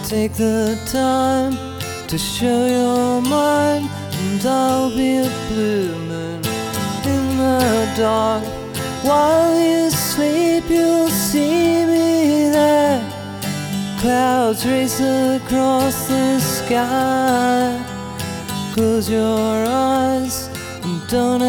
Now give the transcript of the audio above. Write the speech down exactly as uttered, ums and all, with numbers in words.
Take the time to show your mind, and I'll be a blue moon in the dark. While you sleep, you'll see me there. Clouds race across the sky. Close your eyes and don't